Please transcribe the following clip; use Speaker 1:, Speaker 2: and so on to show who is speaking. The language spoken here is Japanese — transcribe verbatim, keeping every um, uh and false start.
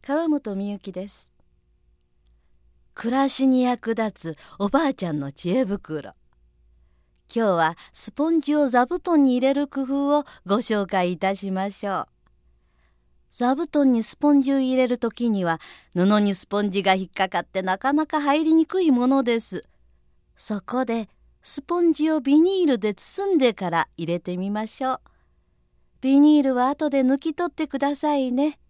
Speaker 1: 川本美幸です。暮らしに役立つおばあちゃんの知恵袋。今日はスポンジを座布団に入れる工夫をご紹介いたしましょう。座布団にスポンジを入れるときには布にスポンジが引っかかってなかなか入りにくいものです。そこでスポンジをビニールで包んでから入れてみましょう。ビニールは後で抜き取ってくださいね。